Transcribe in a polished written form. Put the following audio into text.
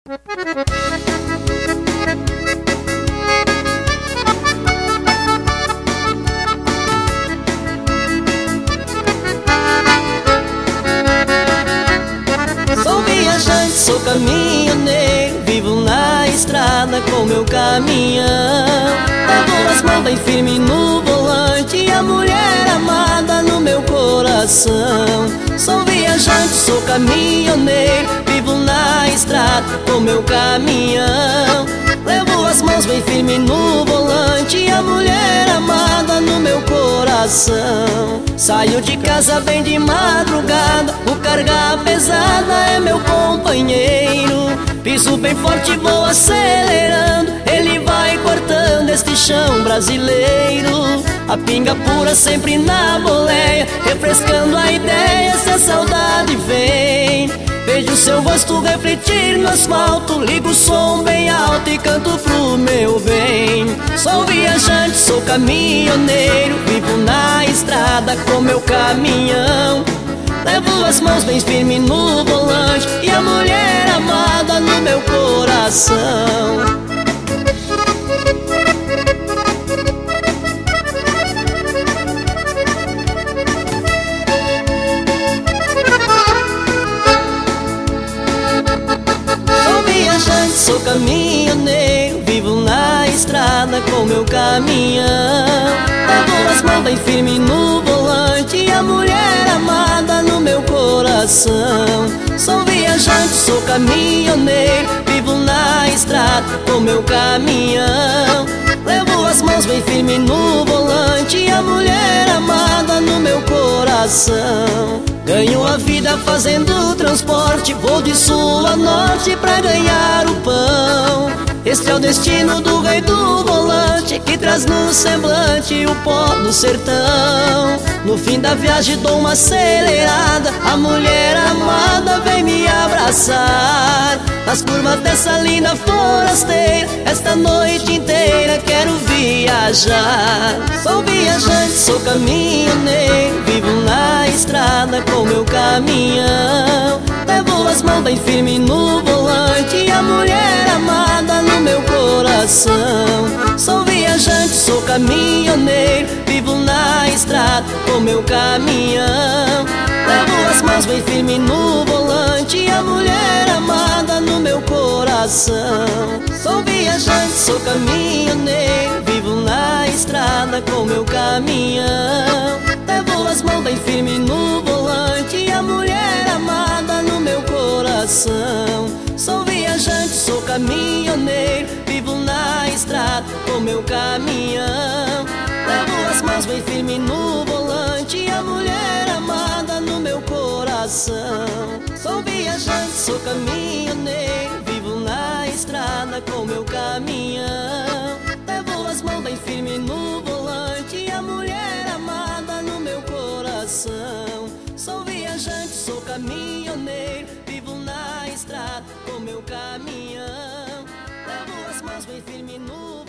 Sou viajante, sou caminhoneiro, vivo na estrada com meu caminhão. Levo as mãos bem firme no volante e a mulher amada no meu coração. Sou viajante, sou caminhoneiro, vivo na estrada com meu caminhão. Levo as mãos bem firme no volante e a mulher amada no meu coração. Saio de casa bem de madrugada, o carga pesada é meu companheiro. Piso bem forte, vou acelerando, ele vai cortando este chão brasileiro. A pinga pura sempre na boleia, refrescando a ideia se a saudade vem. Vejo seu rosto refletir no asfalto, ligo o som bem alto e canto pro meu bem. Sou viajante, sou caminhoneiro, vivo na estrada com meu caminhão. Levo as mãos bem firme no volante e a mulher amada no meu coração. Sou caminhoneiro, vivo na estrada com meu caminhão. Levo as mãos bem firme no volante e a mulher amada no meu coração. Sou viajante, sou caminhoneiro, vivo na estrada com meu caminhão. Levo as mãos bem firme no volante e a mulher amada no meu coração. Ganho a vida fazendo transporte, vou de sul a norte pra ganhar o pão. Este é o destino do rei do volante, que traz no semblante o pó do sertão. No fim da viagem dou uma acelerada, a mulher amada vem me abraçar. Nas curvas dessa linda forasteira, esta noite inteira quero viajar. Sou viajante, sou caminhoneiro, vivo na estrada com meu caminhão. Levo as mãos bem firme no volante e a mulher amada no meu coração. Sou viajante, sou caminhoneiro, vivo na estrada com meu caminhão. Levo as mãos bem firme no volante e a mulher amada no meu coração. Sou viajante, sou caminhoneiro, vivo na estrada com meu caminhão. Levo as mãos bem firme no volante e a mulher amada no meu coração. Sou viajante, sou caminhoneiro, vivo na estrada com meu caminhão. Levo as mãos bem firme no volante e a mulher amada no meu coração. Sou viajante, sou caminhoneiro, vivo na estrada com meu caminhão. Levo as mãos bem firme no volante e a mulher amada no meu coração. Sou viajante, sou caminhoneiro, vivo na estrada com meu caminhão. Levo as mãos bem firme no